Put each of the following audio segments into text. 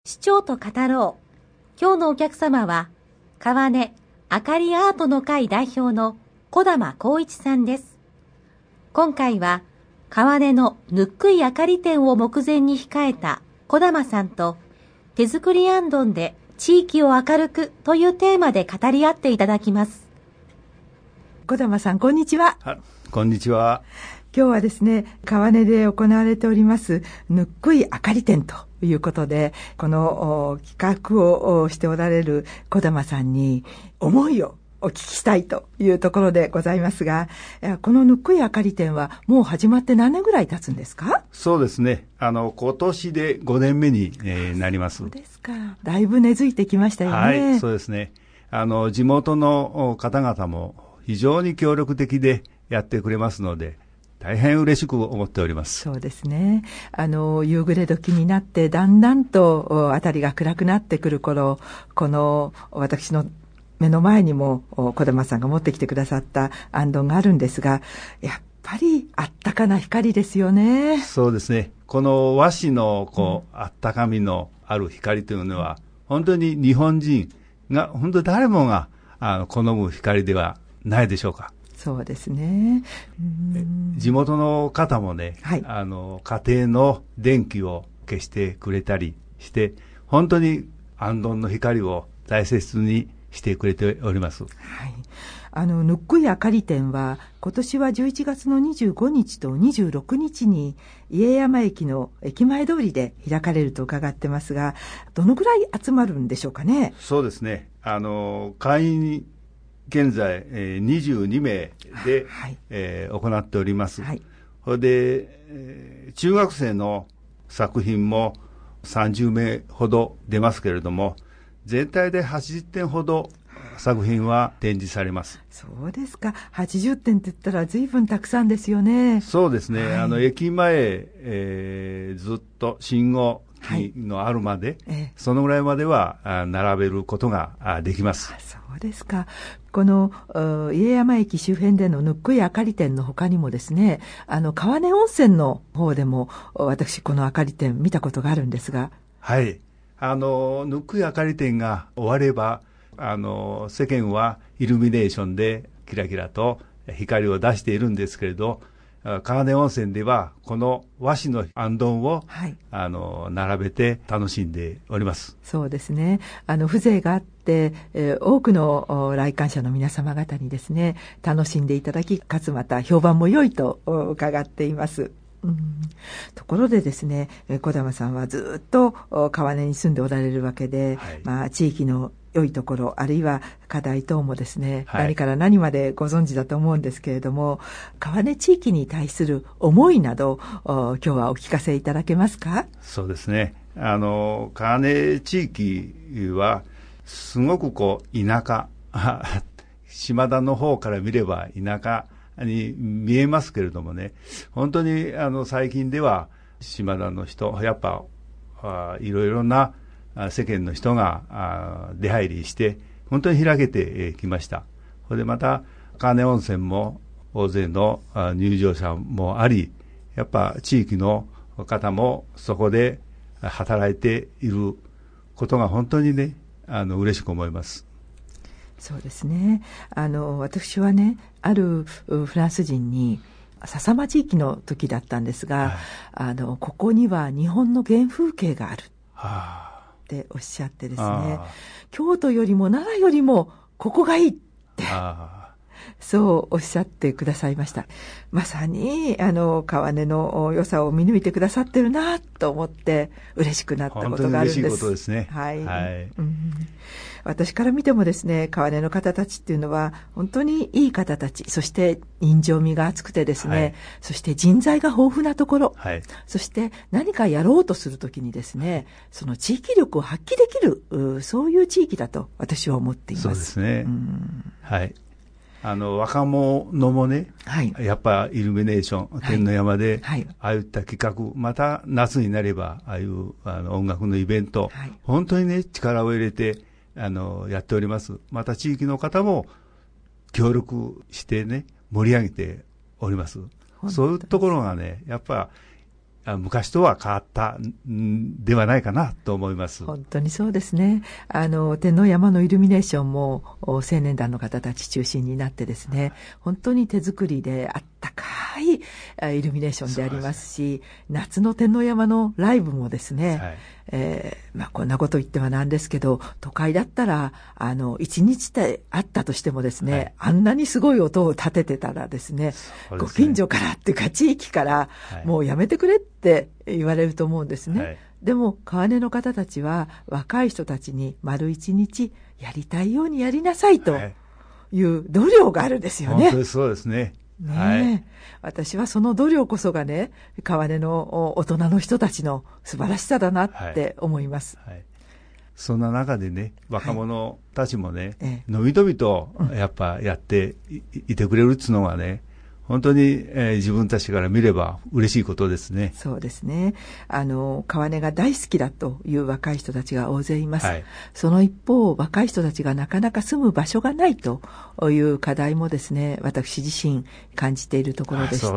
市長と語ろう。今日のお客様は、川根あかりアートの会代表の小玉光一さんです。今回は、川根のぬっくいあかり展を目前に控えた小玉さんと、手作りあんどんで地域を明るくというテーマで語り合っていただきます。 小玉さん、こんにちは。 こんにちは。 今日はですね、川根で行われておりますぬっくいあかり展ということで、この企画をしておられる小玉さんに思いをお聞きしたいというところでございますが、このぬっくいあかり展はもう始まって何年ぐらい経つんですか？ そうですね、今年で5年目に、なります。 そうですか。だいぶ根付いてきましたよね。 はい、そうですね。地元の方々も非常に協力的でやってくれますので、大変嬉しく思っております。 そうですね。夕暮れ時になってだんだんと辺りが暗くなってくる頃、この私の目の前にも小玉さんが持ってきてくださったあんどんがあるんですが、やっぱりあったかな光ですよね。 そうですね。この和紙のあったかみのある光というのは、本当に日本人が本当に誰もが好む光ではないでしょうか。 そうですね。 地元の方もね、はい、家庭の電気を消してくれたりして、本当にあんどんの光を大切にしてくれております。 はい。ぬっくいあかり展は、今年は11月の25日と26日に家山駅の駅前通りで開かれると伺ってますが、どのぐらい集まるんでしょうかね？ そうですね。会員現在、22名で、はい行っております。はい、それで、中学生の作品も30名ほど出ますけれども、全体で80点ほど作品は展示されます。 そうですか。80点って言ったら随分たくさんですよね。 そうですね。はい、駅前、ずっと信号機のあるまで、はい、そのぐらいまでは並べることができます。 そうですか。この家山駅周辺でのぬっくいあかり展の他にもですね、川根温泉の方でも私このあかり展見たことがあるんですが。 はい。ぬっくいあかり展が終われば、世間はイルミネーションでキラキラと光を出しているんですけれど、川根温泉ではこの和紙のあんどんを、はい、並べて楽しんでおります。 そうですね。風情があって、多くの来館者の皆様方にですね、楽しんでいただき、かつまた評判も良いと伺っています。ところでですね、小玉さんはずっと川根に住んでおられるわけで、はい、地域の良いところ、あるいは課題等もですね、はい、何から何までご存知だと思うんですけれども、川根地域に対する思いなど、今日はお聞かせいただけますか？ そうですね。川根地域は、すごく田舎、島田の方から見れば田舎に見えますけれどもね、本当に最近では島田の人、やっぱいろいろな世間の人が出入りして本当に開けてきました。それでまた川根温泉も大勢の入場者もあり、やっぱ地域の方もそこで働いていることが本当にね、嬉しく思います。 そうですね。私はね、あるフランス人に笹間地域の時だったんですが、はい、ここには日本の原風景があるっておっしゃってですね、京都よりも奈良よりもここがいいってそうおっしゃってくださいました。まさに川根の良さを見抜いてくださってるなと思って嬉しくなったことがあるんです。 本当に嬉しいことですね。 はい、はい。私から見てもですね、川根の方たちっていうのは本当にいい方たち、そして人情味が厚くてですね、はい、そして人材が豊富なところ、はい、そして何かやろうとするときにですね、その地域力を発揮できるそういう地域だと私は思っています。 そうですね。はい。若者もね、はい、やっぱイルミネーション、天の山で、はい、ああいった企画、また夏になれば、ああいう音楽のイベント、はい、本当にね、力を入れて、やっております。また地域の方も協力してね、盛り上げております。そういうところがね、やっぱ昔とは変わったんではないかなと思います。 本当にそうですね。天王山のイルミネーションも青年団の方たち中心になってですね、本当に手作りであったかいイルミネーションでありますし、夏の天王山のライブもですね、こんなこと言ってはなんですけど、都会だったら一日であったとしてもですね、あんなにすごい音を立ててたらですね、ご近所からっていうか地域から、もうやめてくれって言われると思うんですね。でも川根の方たちは若い人たちに丸一日やりたいようにやりなさいという度量があるんですよね。 本当にそうですね。 私はその度量こそがね、川根の大人の人たちの素晴らしさだなって思います。 そんな中でね、若者たちもね、のびのびとやっぱやっていてくれるっていうのがね、本当に、自分たちから見れば嬉しいことですね。 そうですね。川根が大好きだという若い人たちが大勢います。その一方、若い人たちがなかなか住む場所がないという課題もですね、私自身感じているところでして、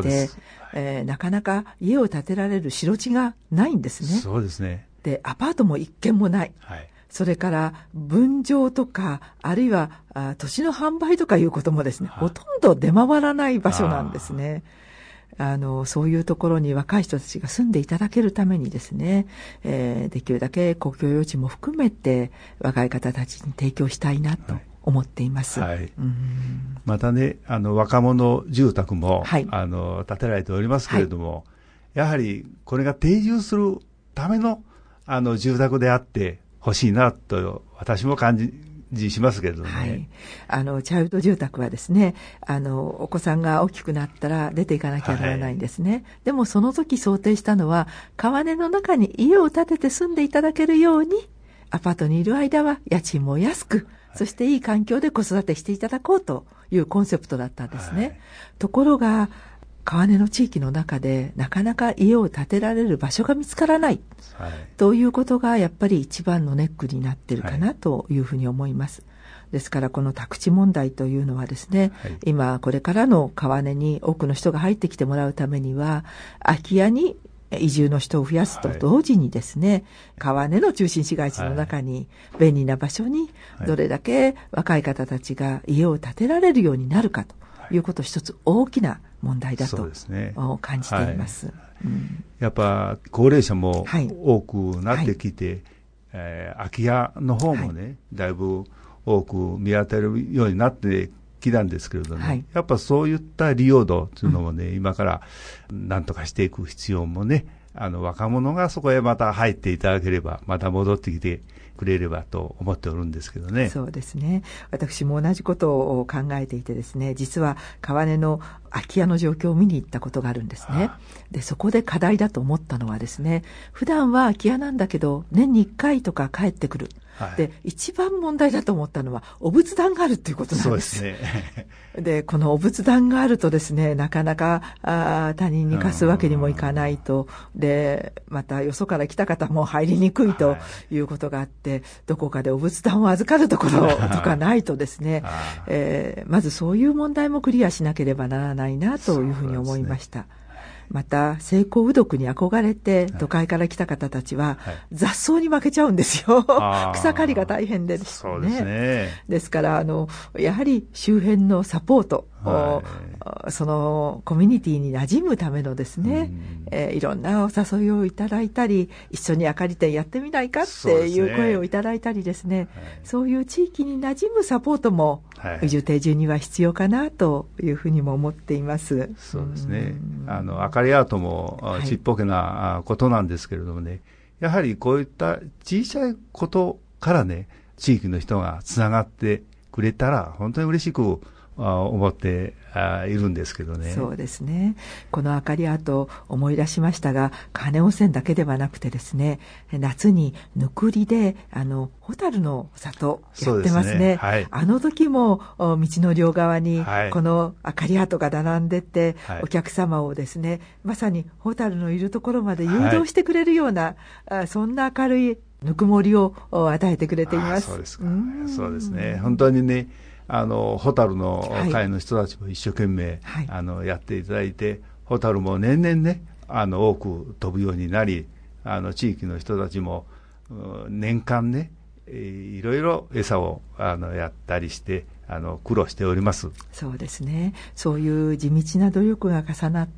なかなか家を建てられる白地がないんですね。 そうですね。 で、アパートも一軒もない。それから分譲とか、あるいは土地の販売とかいうこともですね、ほとんど出回らない場所なんですね。そういうところに若い人たちが住んでいただけるためにですね、できるだけ公共用地も含めて若い方たちに提供したいなと思っています。 またね、若者住宅も、建てられておりますけれども、やはりこれが定住するための住宅であって欲しいなと私も感じしますけれどもね。 チャイルド住宅はですね、お子さんが大きくなったら出ていかなきゃならないんですね。でもその時想定したのは、川根の中に家を建てて住んでいただけるように、アパートにいる間は家賃も安く、そしていい環境で子育てしていただこうというコンセプトだったんですね。ところが、川根の地域の中でなかなか家を建てられる場所が見つからない、ということがやっぱり一番のネックになっているかなというふうに思います。ですからこの宅地問題というのはですね、今これからの川根に多くの人が入ってきてもらうためには、空き家に移住の人を増やすと同時にですね、川根の中心市街地の中に便利な場所にどれだけ若い方たちが家を建てられるようになるかということ、一つ大きな問題だと感じています。 やっぱ高齢者も多くなってきて、空き家の方もね、だいぶ多く見当たるようになってきたんですけれども、やっぱそういった利用度というのもね、今から何とかしていく必要もね、若者がそこへまた入っていただければ、また戻ってきてくれればと思っておるんですけどね。 そうですね。私も同じことを考えていてですね、実は川根の空き家の状況を見に行ったことがあるんですね。で、そこで課題だと思ったのはですね、普段は空き家なんだけど年に1回とか帰ってくる。で、一番問題だと思ったのはお仏壇があるっていうことなんです。 そうですね。 で、このお仏壇があるとですね、なかなか他人に貸すわけにもいかないと、で、またよそから来た方も入りにくいということがあって、どこかでお仏壇を預かるところとかないとですね、まずそういう問題もクリアしなければならないなというふうに思いました。また、西高雨読に憧れて都会から来た方たちは、雑草に負けちゃうんですよ。草刈りが大変でですね。 そうですね。 ですから、やはり周辺のサポート、そのコミュニティに馴染むためのですね、いろんなお誘いをいただいたり、一緒に明かり店やってみないかっていう声をいただいたりですね、そういう地域に馴染むサポートも、移住定住には必要かなというふうにも思っています。 そうですね。明かりアートもちっぽけなことなんですけれどもね、やはりこういった小さいことからね、地域の人がつながってくれたら本当に嬉しく思っているんですけどね。 そうですね。この明かりアート思い出しましたが、川根温泉だけではなくてですね、夏にぬくりでホタルの里やってますね。あの時も道の両側にこの明かりアートが並んでて、お客様をですね、まさにホタルのいるところまで誘導してくれるような、そんな明るいぬくもりを与えてくれています。 そうですか。そうですね。本当にね、ホタルの会の人たちも一生懸命、やっていただいて、ホタルも年々ね、 多く飛ぶようになり、地域の人たちも年間ね、いろいろ餌をやったりして苦労しております。 そうですね。そういう地道な努力が重なって、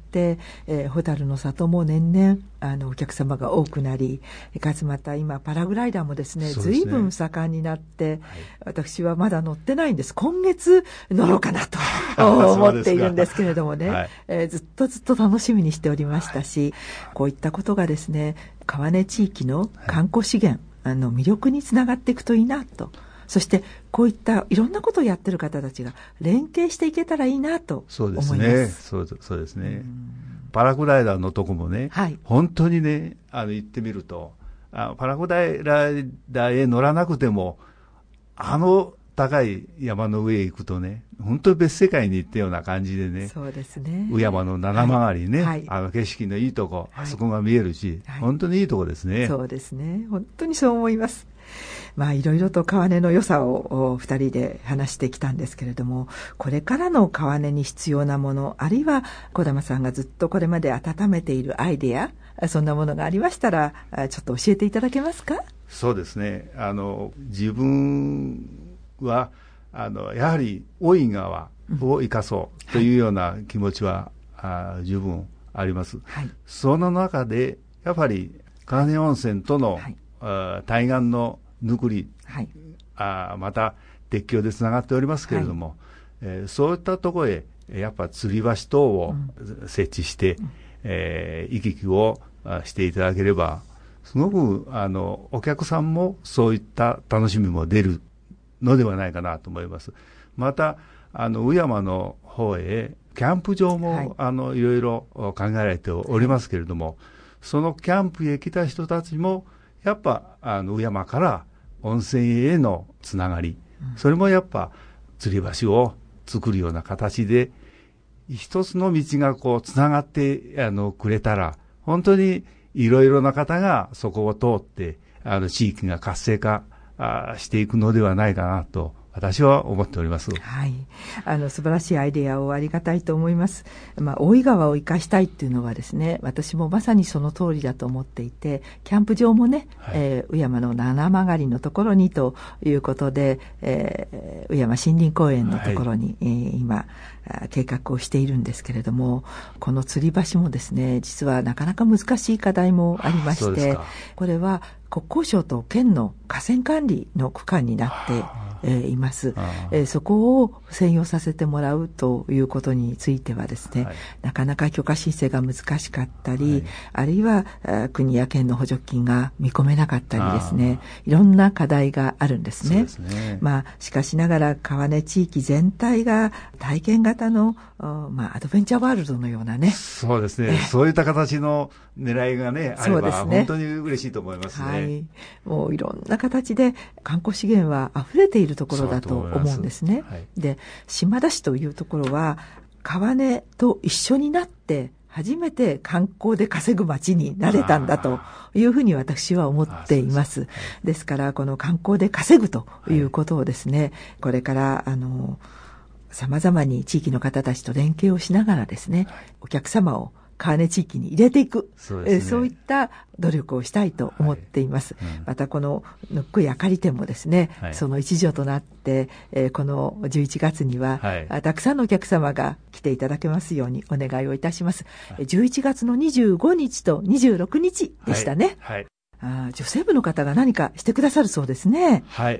蛍の里も年々お客様が多くなり、かつまた今パラグライダーもですね、随分盛んになって、はい、私はまだ乗ってないんです。今月乗ろうかなと思っているんですけれどもね、はい、ずっと楽しみにしておりましたし、はい、こういったことがですね、川根地域の観光資源、魅力につながっていくといいなと。そしてこういったいろんなことをやってる方たちが連携していけたらいいなと思います。 そうですね。パラグライダーのとこもね、はい、本当にね、行ってみると、パラグライダーへ乗らなくても、高い山の上へ行くとね、本当に別世界に行ったような感じでね、 そうですね。 宇山の七曲りね、 はい景色のいいとこ、あそこが見えるし、はい、本当にいいとこですね。 そうですね。本当にそう思います。いろいろと川根の良さを二人で話してきたんですけれども、これからの川根に必要なもの、あるいは児玉さんがずっとこれまで温めているアイデア、そんなものがありましたら、ちょっと教えていただけますか？ そうですね。自分はやはり大井川を生かそうというような気持ちは、十分あります。はい、その中でやっぱり川根温泉との、はい、対岸のぬくり、はい、また鉄橋でつながっておりますけれども、はい、そういったところへやっぱ吊り橋等を設置して、行き来をしていただければ、すごくお客さんもそういった楽しみも出るのではないかなと思います。また宇山の方へキャンプ場も、はい、いろいろ考えられておりますけれども、そのキャンプへ来た人たちもやっぱ宇山から温泉へのつながり、それもやっぱ吊り橋を作るような形で一つの道がこうつながってくれたら、本当にいろいろな方がそこを通って地域が活性化していくのではないかなと私は思っております。 はい。素晴らしいアイデアをありがたいと思います。大井川を生かしたいっていうのはですね、私もまさにその通りだと思っていて、キャンプ場もね、はい、宇山の七曲りのところにということで、宇山森林公園のところに、はい、今、計画をしているんですけれども、この吊り橋もですね、実はなかなか難しい課題もありまして、これは国交省と県の河川管理の区間になっています。そこを占用させてもらうということについてはですね、はい、なかなか許可申請が難しかったり、はい、あるいは国や県の補助金が見込めなかったりですね、いろんな課題があるんですね。そうですね。しかしながら川根地域全体が体験型のアドベンチャーワールドのようなね。 そうですね。そういった形の狙いがね、あれば、本当に嬉しいと思いますね。はい。 もういろんな形で観光資源は溢れているところだと思うんですね。はい、で、島田市というところは川根と一緒になって初めて観光で稼ぐ街になれたんだというふうに私は思っています。ですからこの観光で稼ぐということをですね、はい、これから様々に地域の方たちと連携をしながらですね、はい、お客様を川根地域に入れていく、そういった努力をしたいと思っています。はい、またこのぬっくいあかり展もですね、はい、その一助となって、この11月には、はい、たくさんのお客様が来ていただけますようにお願いをいたします。はい、11月の25日と26日でしたね。はいはい、女性部の方が何かしてくださるそうですね。 はい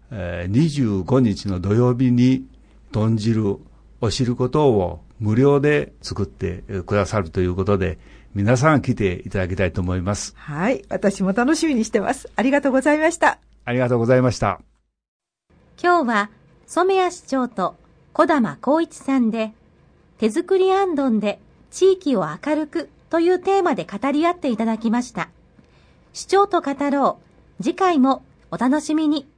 。25日の土曜日に豚汁、お汁粉等を無料で作ってくださるということで、皆さん来ていただきたいと思います。 はい。私も楽しみにしてます。ありがとうございました。 ありがとうございました。 今日は染谷市長と児玉光一さんで、手作りあんどんで地域を明るくというテーマで語り合っていただきました。市長と語ろう。次回もお楽しみに。